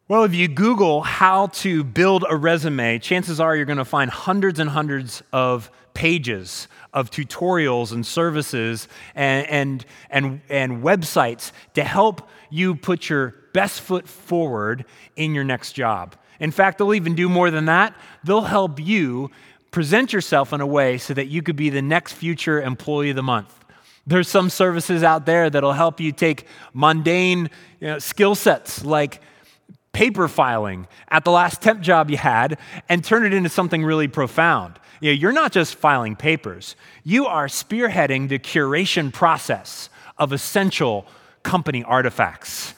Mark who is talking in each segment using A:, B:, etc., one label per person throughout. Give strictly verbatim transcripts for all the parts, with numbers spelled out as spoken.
A: Well, if you Google how to build a resume, chances are you're going to find hundreds and hundreds of pages of tutorials and services and, and, and, and websites to help you put your best foot forward in your next job. In fact, they'll even do more than that. They'll help you present yourself in a way so that you could be the next future employee of the month. There's some services out there that'll help you take mundane, you know, skill sets like paper filing at the last temp job you had and turn it into something really profound. You know, you're not just filing papers. You are spearheading the curation process of essential company artifacts.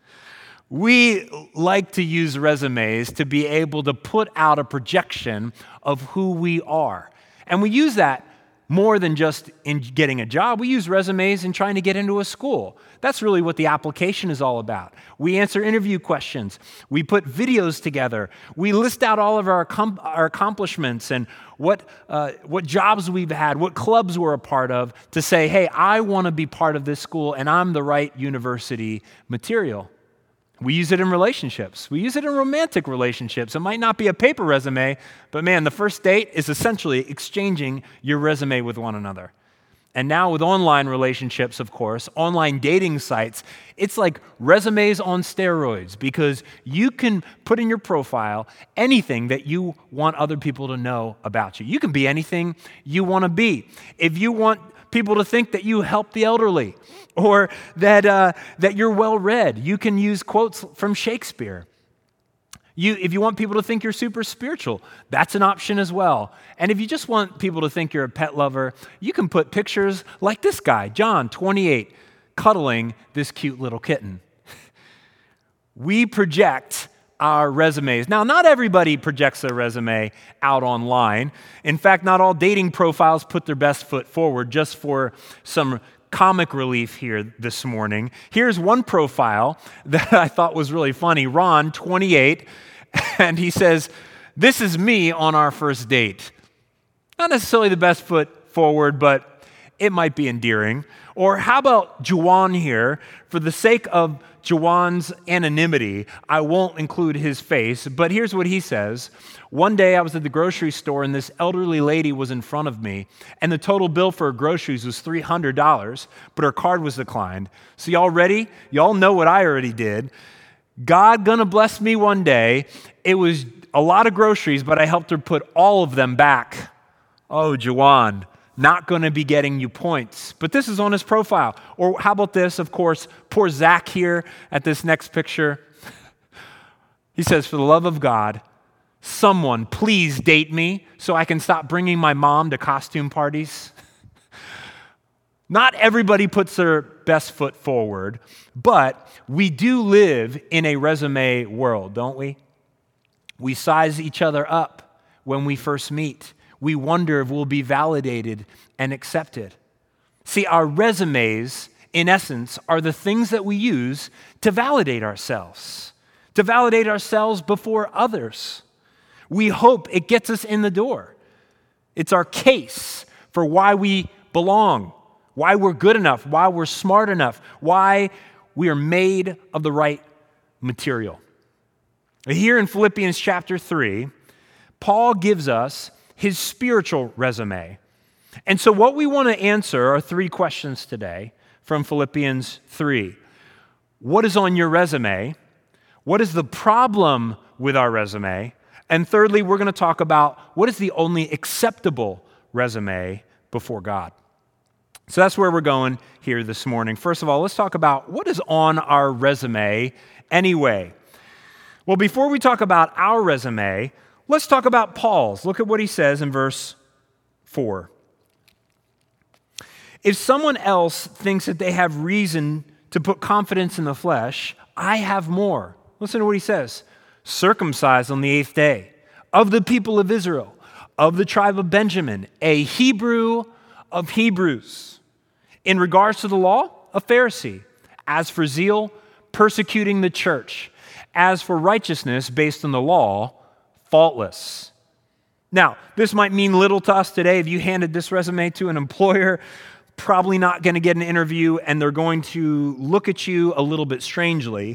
A: We like to use resumes to be able to put out a projection of who we are. And we use that more than just in getting a job. We use resumes in trying to get into a school. That's really what the application is all about. We answer interview questions. We put videos together. We list out all of our, com- our accomplishments and what, uh, what jobs we've had, what clubs we're a part of to say, hey, I want to be part of this school and I'm the right university material. We use it in relationships. We use it in romantic relationships. It might not be a paper resume, but man, the first date is essentially exchanging your resume with one another. And now with online relationships, of course, online dating sites, it's like resumes on steroids because you can put in your profile anything that you want other people to know about you. You can be anything you want to be. If you want people to think that you help the elderly or that uh, that you're well-read, you can use quotes from Shakespeare. You, if you want people to think you're super spiritual, that's an option as well. And if you just want people to think you're a pet lover, you can put pictures like this guy, John, twenty-eight, cuddling this cute little kitten. We project our resumes. Now, not everybody projects their resume out online. In fact, not all dating profiles put their best foot forward. Just for some comic relief here this morning, here's one profile that I thought was really funny. Ron, twenty-eight, and he says, "This is me on our first date." Not necessarily the best foot forward, but it might be endearing. Or how about Juwan here? For the sake of Juwan's anonymity, I won't include his face, but here's what he says. "One day I was at the grocery store and this elderly lady was in front of me, and the total bill for her groceries was three hundred dollars, but her card was declined. So y'all ready? Y'all know what I already did. God gonna bless me one day. It was a lot of groceries, but I helped her put all of them back." Oh, Juwan. Not going to be getting you points. But this is on his profile. Or how about this? Of course, poor Zach here at this next picture. He says, "For the love of God, someone please date me so I can stop bringing my mom to costume parties." Not everybody puts their best foot forward, but we do live in a resume world, don't we? We size each other up when we first meet. We wonder if we'll be validated and accepted. See, our resumes, in essence, are the things that we use to validate ourselves, to validate ourselves before others. We hope it gets us in the door. It's our case for why we belong, why we're good enough, why we're smart enough, why we are made of the right material. Here in Philippians chapter three, Paul gives us his spiritual resume. And so what we want to answer are three questions today from Philippians three. What is on your resume? What is the problem with our resume? And thirdly, we're going to talk about what is the only acceptable resume before God. So that's where we're going here this morning. First of all, let's talk about what is on our resume anyway. Well, before we talk about our resume, let's talk about Paul's. Look at what he says in verse four. "If someone else thinks that they have reason to put confidence in the flesh, I have more." Listen to what he says. "Circumcised on the eighth day, of the people of Israel, of the tribe of Benjamin, a Hebrew of Hebrews. In regards to the law, a Pharisee. As for zeal, persecuting the church. As for righteousness based on the law, faultless." Now, this might mean little to us today. If you handed this resume to an employer, probably not going to get an interview, and they're going to look at you a little bit strangely.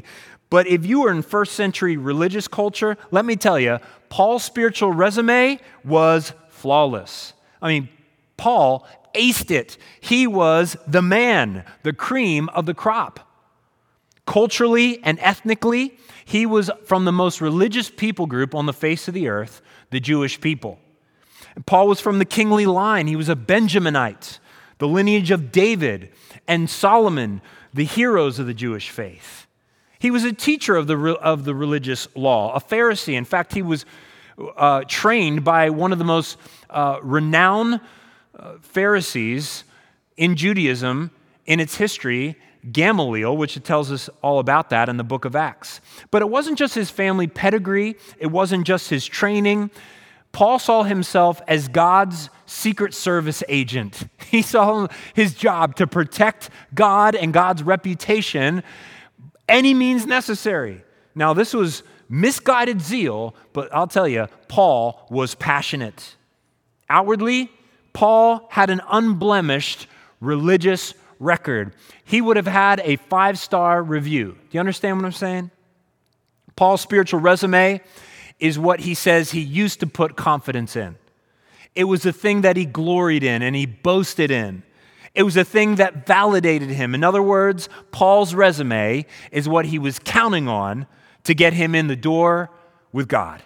A: But if you were in first century religious culture, let me tell you, Paul's spiritual resume was flawless. I mean, Paul aced it. He was the man, the cream of the crop. Culturally and ethnically, he was from the most religious people group on the face of the earth, the Jewish people. And Paul was from the kingly line. He was a Benjaminite, the lineage of David and Solomon, the heroes of the Jewish faith. He was a teacher of the, of the religious law, a Pharisee. In fact, he was uh, trained by one of the most uh, renowned uh, Pharisees in Judaism in its history, Gamaliel, which tells us all about that in the book of Acts. But it wasn't just his family pedigree. It wasn't just his training. Paul saw himself as God's secret service agent. He saw his job to protect God and God's reputation any means necessary. Now, this was misguided zeal, but I'll tell you, Paul was passionate. Outwardly, Paul had an unblemished religious record. He would have had a five-star review. Do you understand what I'm saying? Paul's spiritual resume is what he says he used to put confidence in. It was the thing that he gloried in and he boasted in. It was a thing that validated him. In other words, Paul's resume is what he was counting on to get him in the door with God.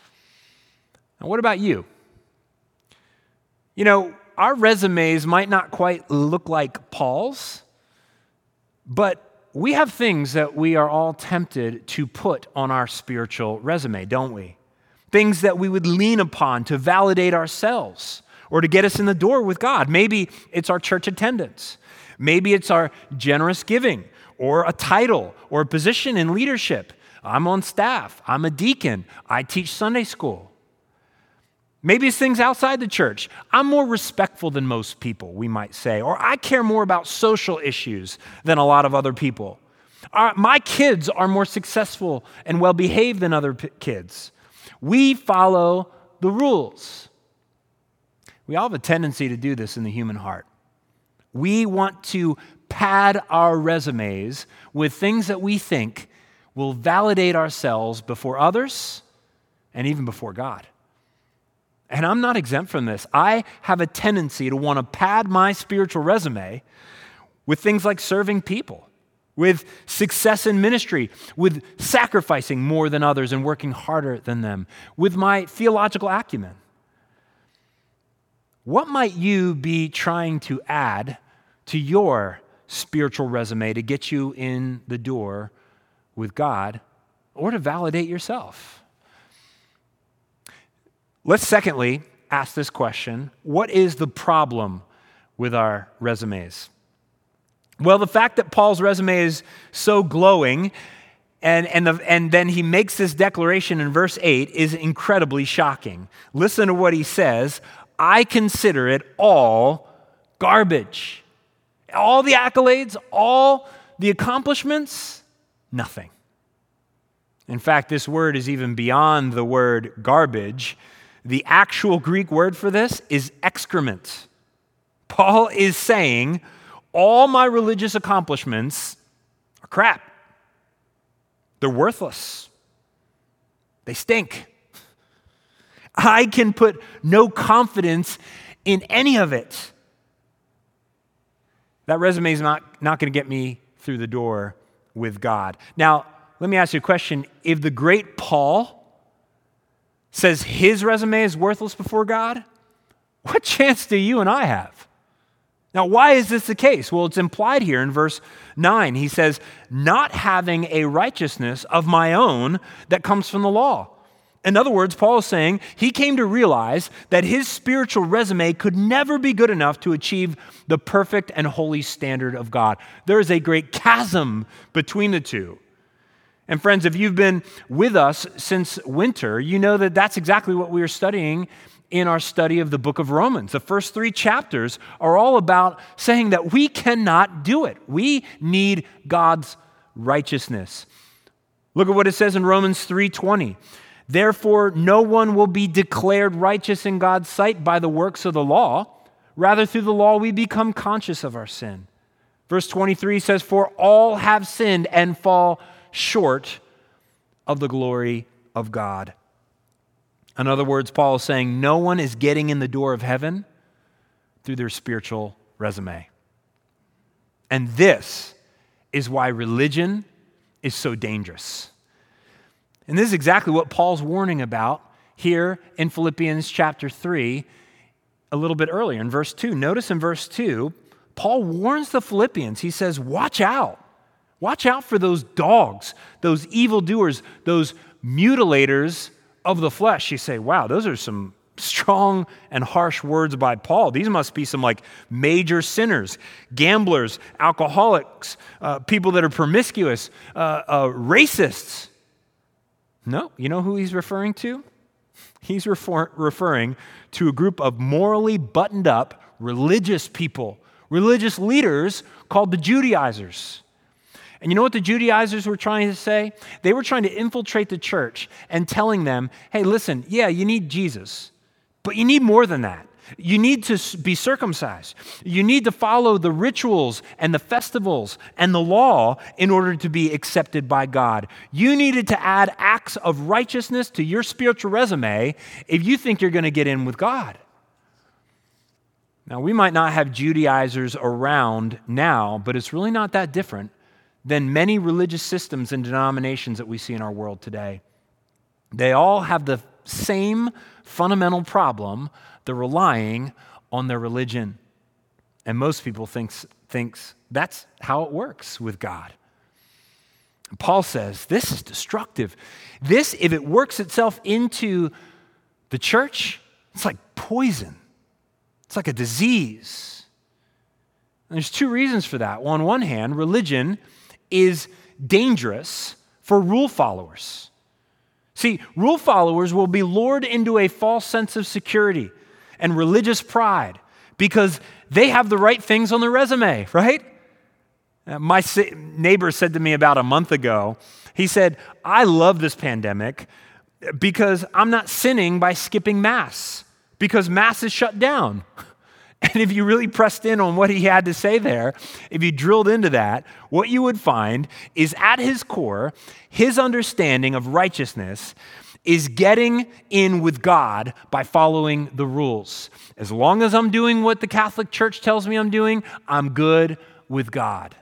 A: Now, what about you? You know, our resumes might not quite look like Paul's, but we have things that we are all tempted to put on our spiritual resume, don't we? Things that we would lean upon to validate ourselves or to get us in the door with God. Maybe it's our church attendance. Maybe it's our generous giving or a title or a position in leadership. I'm on staff. I'm a deacon. I teach Sunday school. Maybe it's things outside the church. I'm more respectful than most people, we might say, or I care more about social issues than a lot of other people. Our, my kids are more successful and well-behaved than other p- kids. We follow the rules. We all have a tendency to do this in the human heart. We want to pad our resumes with things that we think will validate ourselves before others and even before God. And I'm not exempt from this. I have a tendency to want to pad my spiritual resume with things like serving people, with success in ministry, with sacrificing more than others and working harder than them, with my theological acumen. What might you be trying to add to your spiritual resume to get you in the door with God or to validate yourself? Let's secondly ask this question: what is the problem with our resumes? Well, the fact that Paul's resume is so glowing and, and, the, and then he makes this declaration in verse eight is incredibly shocking. Listen to what he says: I consider it all garbage. All the accolades, all the accomplishments, nothing. In fact, this word is even beyond the word garbage. The actual Greek word for this is excrement. Paul is saying, all my religious accomplishments are crap. They're worthless. They stink. I can put no confidence in any of it. That resume is not, not going to get me through the door with God. Now, let me ask you a question. If the great Paul says his resume is worthless before God, what chance do you and I have? Now, why is this the case? Well, it's implied here in verse nine. He says, not having a righteousness of my own that comes from the law. In other words, Paul is saying he came to realize that his spiritual resume could never be good enough to achieve the perfect and holy standard of God. There is a great chasm between the two. And friends, if you've been with us since winter, you know that that's exactly what we are studying in our study of the book of Romans. The first three chapters are all about saying that we cannot do it. We need God's righteousness. Look at what it says in Romans three twenty. Therefore, no one will be declared righteous in God's sight by the works of the law. Rather, through the law, we become conscious of our sin. Verse twenty-three says, for all have sinned and fall short of the glory of God. In other words, Paul is saying no one is getting in the door of heaven through their spiritual resume. And this is why religion is so dangerous. And this is exactly what Paul's warning about here in Philippians chapter three, a little bit earlier in verse two. Notice in verse two, Paul warns the Philippians. He says, watch out. Watch out for those dogs, those evildoers, those mutilators of the flesh. You say, wow, those are some strong and harsh words by Paul. These must be some like major sinners, gamblers, alcoholics, uh, people that are promiscuous, uh, uh, racists. No, you know who he's referring to? He's refer- referring to a group of morally buttoned up religious people, religious leaders called the Judaizers. And you know what the Judaizers were trying to say? They were trying to infiltrate the church and telling them, hey, listen, yeah, you need Jesus, but you need more than that. You need to be circumcised. You need to follow the rituals and the festivals and the law in order to be accepted by God. You needed to add acts of righteousness to your spiritual resume if you think you're going to get in with God. Now, we might not have Judaizers around now, but it's really not that different than many religious systems and denominations that we see in our world today. They all have the same fundamental problem. They're relying on their religion. And most people thinks, thinks that's how it works with God. And Paul says this is destructive. This, if it works itself into the church, it's like poison. It's like a disease. And there's two reasons for that. Well, on one hand, religion is dangerous for rule followers. See, rule followers will be lured into a false sense of security and religious pride because they have the right things on their resume, right? Uh, my si- neighbor said to me about a month ago, he said, I love this pandemic because I'm not sinning by skipping Mass because Mass is shut down. And if you really pressed in on what he had to say there, if you drilled into that, what you would find is at his core, his understanding of righteousness is getting in with God by following the rules. As long as I'm doing what the Catholic Church tells me I'm doing, I'm good with God.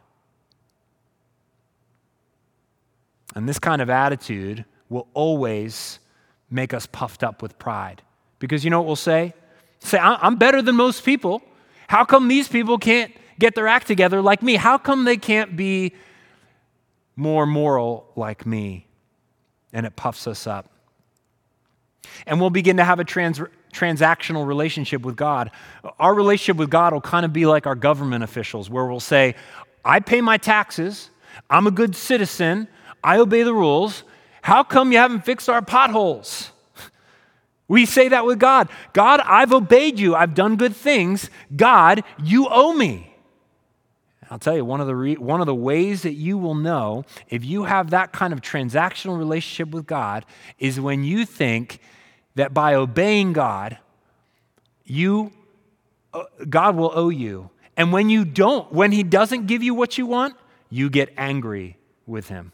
A: And this kind of attitude will always make us puffed up with pride. Because you know what we'll say? Say, I'm better than most people. How come these people can't get their act together like me? How come they can't be more moral like me? And it puffs us up. And we'll begin to have a trans- transactional relationship with God. Our relationship with God will kind of be like our government officials, where we'll say, I pay my taxes, I'm a good citizen, I obey the rules. How come you haven't fixed our potholes? We say that with God. God, I've obeyed you. I've done good things. God, you owe me. I'll tell you, one of the re- one of the ways that you will know if you have that kind of transactional relationship with God is when you think that by obeying God, you uh, God will owe you. And when you don't, when he doesn't give you what you want, you get angry with him.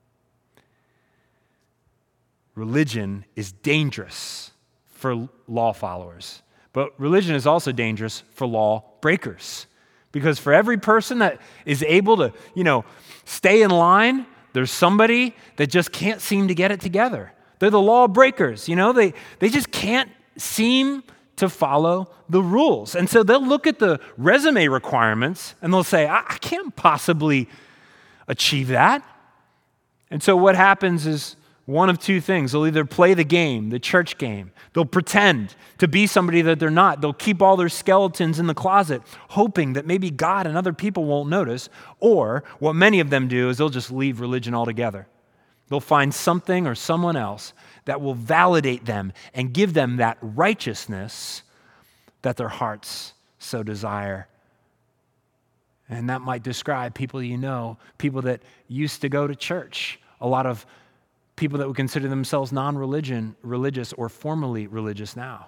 A: Religion is dangerous for law followers. But religion is also dangerous for law breakers. Because for every person that is able to, you know, stay in line, there's somebody that just can't seem to get it together. They're the law breakers, you know, they, they just can't seem to follow the rules. And so they'll look at the resume requirements and they'll say, I, I can't possibly achieve that. And so what happens is one of two things. They'll either play the game, the church game. They'll pretend to be somebody that they're not. They'll keep all their skeletons in the closet, hoping that maybe God and other people won't notice. Or what many of them do is they'll just leave religion altogether. They'll find something or someone else that will validate them and give them that righteousness that their hearts so desire. And that might describe people you know, people that used to go to church, a lot of people that would consider themselves non-religion, religious or formally religious now.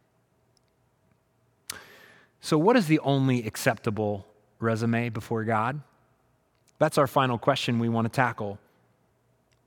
A: So what is the only acceptable resume before God? That's our final question we want to tackle.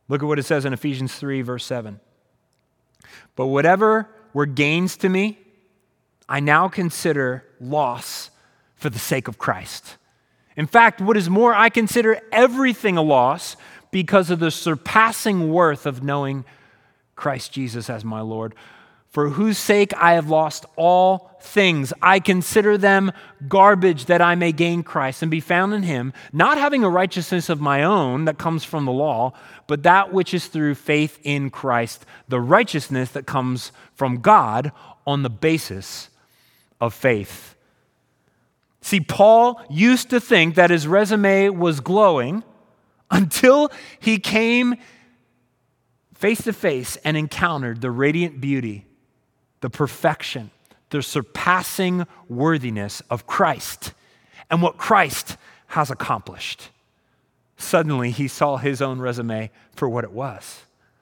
A: Look at what it says in Ephesians three, verse seven. But whatever were gains to me, I now consider loss for the sake of Christ. In fact, what is more, I consider everything a loss because of the surpassing worth of knowing Christ Jesus as my Lord, for whose sake I have lost all things. I consider them garbage that I may gain Christ and be found in him, not having a righteousness of my own that comes from the law, but that which is through faith in Christ, the righteousness that comes from God on the basis of faith. See, Paul used to think that his resume was glowing until he came face to face and encountered the radiant beauty, the perfection, the surpassing worthiness of Christ and what Christ has accomplished. Suddenly, he saw his own resume for what it was.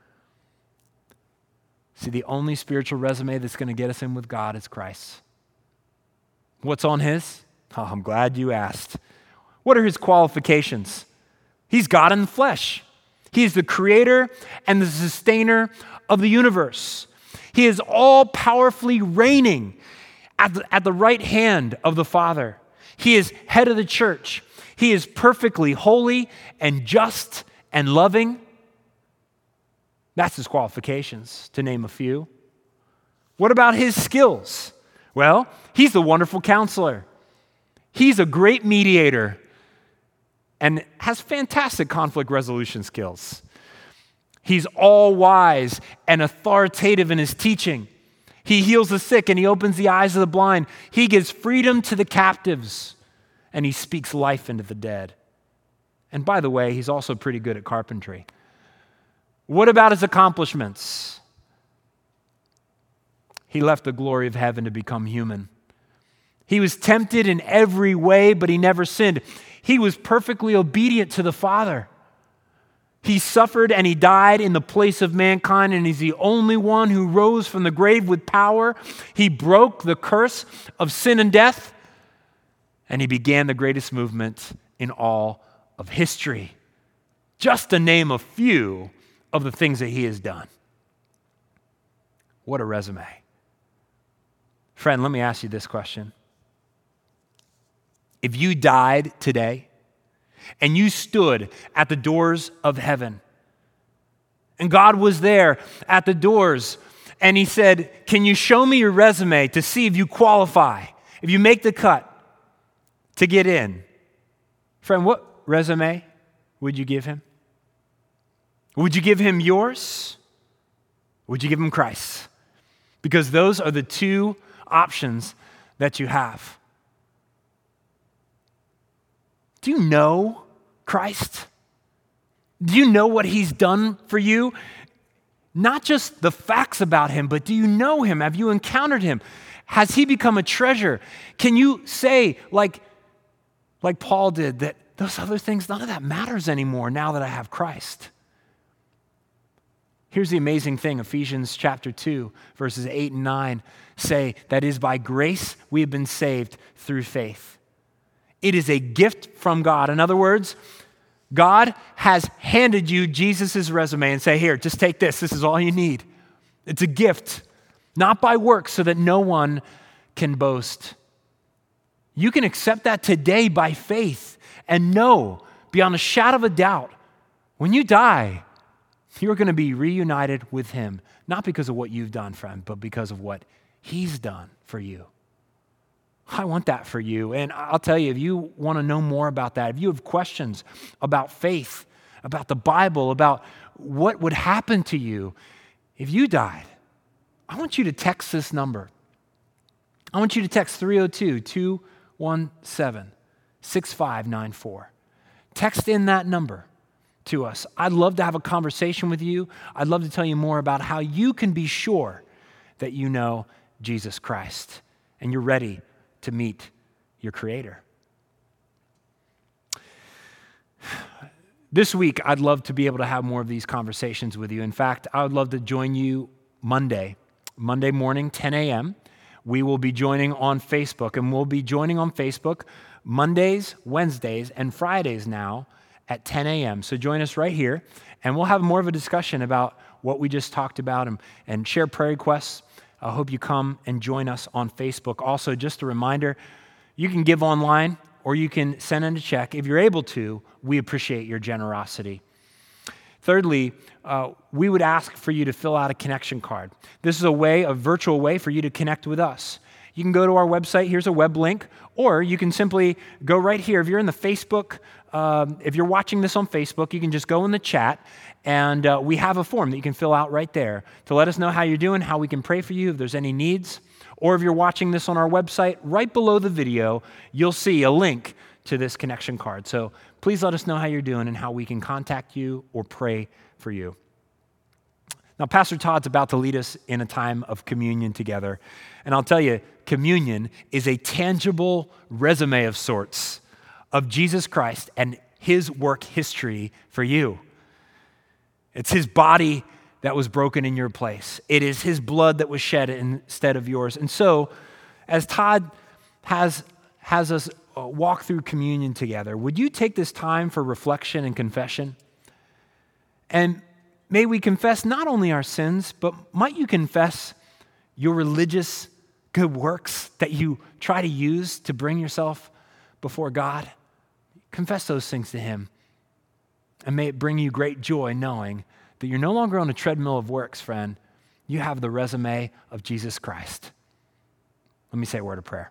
A: See, the only spiritual resume that's going to get us in with God is Christ's. What's on his? Oh, I'm glad you asked. What are his qualifications? He's God in the flesh. He is the creator and the sustainer of the universe. He is all powerfully reigning at the, at the right hand of the Father. He is head of the church. He is perfectly holy and just and loving. That's his qualifications, to name a few. What about his skills? Well, he's the wonderful counselor. He's a great mediator and has fantastic conflict resolution skills. He's all wise and authoritative in his teaching. He heals the sick and he opens the eyes of the blind. He gives freedom to the captives and he speaks life into the dead. And by the way, he's also pretty good at carpentry. What about his accomplishments? He left the glory of heaven to become human. He was tempted in every way, but he never sinned. He was perfectly obedient to the Father. He suffered and he died in the place of mankind, and he's the only one who rose from the grave with power. He broke the curse of sin and death, and he began the greatest movement in all of history. Just to name a few of the things that he has done. What a resume. Friend, let me ask you this question. If you died today and you stood at the doors of heaven and God was there at the doors and he said, can you show me your resume to see if you qualify, if you make the cut to get in? Friend, what resume would you give him? Would you give him yours? Would you give him Christ? Because those are the two options that you have. Do you know Christ? Do you know what he's done for you? Not just the facts about him, but do you know him? Have you encountered him? Has he become a treasure? Can you say, like, like Paul did, that those other things, none of that matters anymore now that I have Christ? Here's the amazing thing. Ephesians chapter two, verses eight and nine say that it is by grace we have been saved through faith. It is a gift from God. In other words, God has handed you Jesus' resume and say, here, just take this. This is all you need. It's a gift, not by works, so that no one can boast. You can accept that today by faith and know beyond a shadow of a doubt, when you die, you're going to be reunited with him, not because of what you've done, friend, but because of what he's done for you. I want that for you. And I'll tell you, if you want to know more about that, if you have questions about faith, about the Bible, about what would happen to you if you died, I want you to text this number. I want you to text three oh two, two one seven, six five nine four. Text in that number to us. I'd love to have a conversation with you. I'd love to tell you more about how you can be sure that you know Jesus Christ and you're ready to meet your Creator. This week, I'd love to be able to have more of these conversations with you. In fact, I would love to join you Monday, Monday morning, ten a.m. We will be joining on Facebook, and we'll be joining on Facebook Mondays, Wednesdays, and Fridays now at ten a.m. So join us right here, And we'll have more of a discussion about what we just talked about and, and share prayer requests. I hope you come and join us on Facebook. Also, just a reminder, you can give online or you can send in a check. If you're able to, we appreciate your generosity. Thirdly, uh, we would ask for you to fill out a connection card. This is a way, a virtual way for you to connect with us. You can go to our website. Here's a web link. Or you can simply go right here. If you're in the Facebook, um, if you're watching this on Facebook, you can just go in the chat, and uh, we have a form that you can fill out right there to let us know how you're doing, how we can pray for you, if there's any needs. Or if you're watching this on our website, right below the video, you'll see a link to this connection card. So please let us know how you're doing and how we can contact you or pray for you. Now, Pastor Todd's about to lead us in a time of communion together. And I'll tell you, communion is a tangible resume of sorts of Jesus Christ and his work history for you. It's his body that was broken in your place. It is his blood that was shed instead of yours. And so, as Todd has, has us walk through communion together, would you take this time for reflection and confession? And may we confess not only our sins, but might you confess your religious good works that you try to use to bring yourself before God? Confess those things to him. And may it bring you great joy knowing that you're no longer on a treadmill of works, friend. You have the resume of Jesus Christ. Let me say a word of prayer.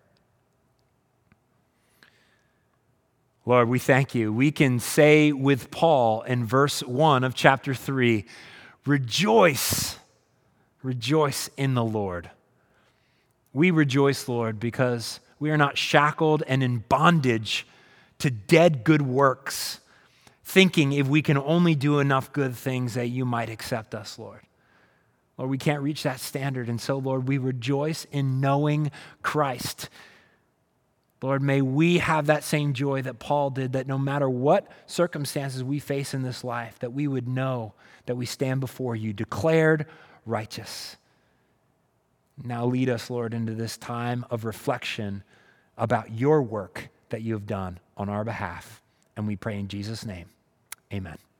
A: Lord, we thank you. We can say with Paul in verse one of chapter three, rejoice, rejoice in the Lord. We rejoice, Lord, because we are not shackled and in bondage to dead good works, thinking if we can only do enough good things that you might accept us, Lord. Lord, we can't reach that standard, and so, Lord, we rejoice in knowing Christ. Lord, may we have that same joy that Paul did, that no matter what circumstances we face in this life, that we would know that we stand before you declared righteous. Now lead us, Lord, into this time of reflection about your work that you have done on our behalf. And we pray in Jesus' name, amen.